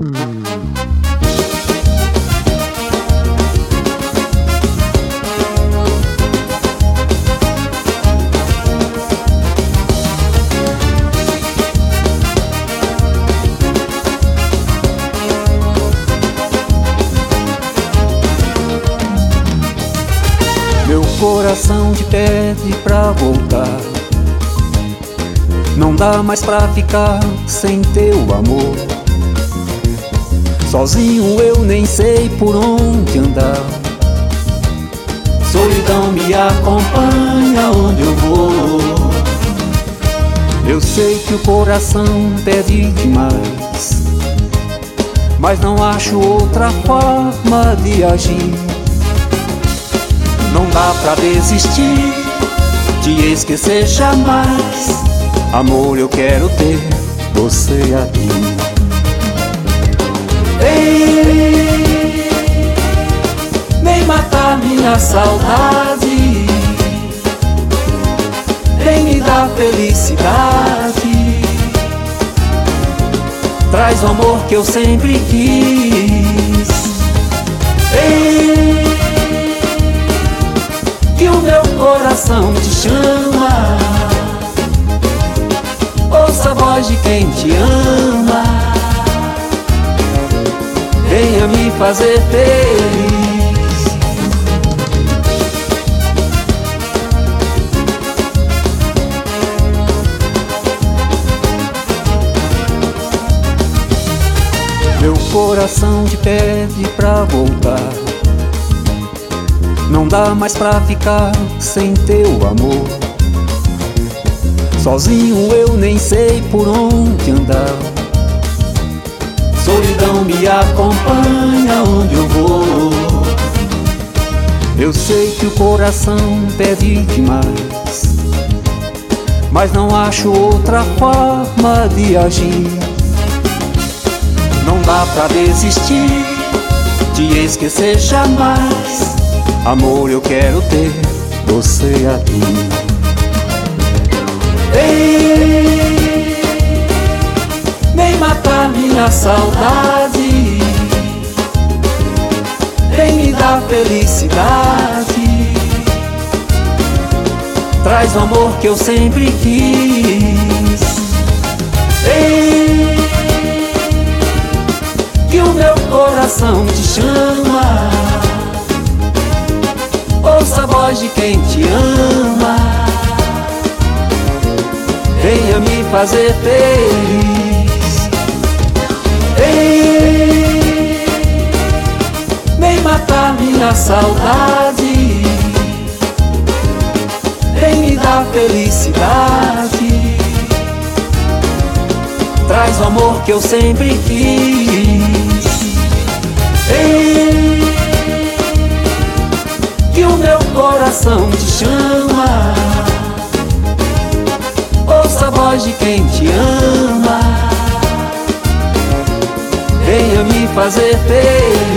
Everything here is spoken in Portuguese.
Meu coração te pede pra voltar. Não dá mais pra ficar sem teu amor. Sozinho eu nem sei por onde andar. Solidão me acompanha onde eu vou. Eu sei que o coração pede demais, mas não acho outra forma de agir. Não dá pra desistir, te esquecer jamais. Amor, eu quero ter você aqui. Vem matar minha saudade, vem me dar felicidade. Traz o amor que eu sempre quis. Que o meu coração te chama. Ouça a voz de quem te ama. Venha me fazer feliz. Meu coração te pede pra voltar. Não dá mais pra ficar sem teu amor. Sozinho eu nem sei por onde andar. Solidão me acompanha onde eu vou. Eu sei que o coração pede demais, mas não acho outra forma de agir. Não dá pra desistir, te esquecer jamais. Amor, eu quero ter você aqui. Vem matar minha saudade, vem me dar felicidade. Traz o amor que eu sempre quis. Que o meu coração te chama. Ouça a voz de quem te ama. Venha me fazer feliz. Vem matar minha saudade, vem me dar felicidade. Traz o amor que eu sempre quis. Que o meu coração te chama. Ouça a voz de quem te ama. Venha me fazer feliz.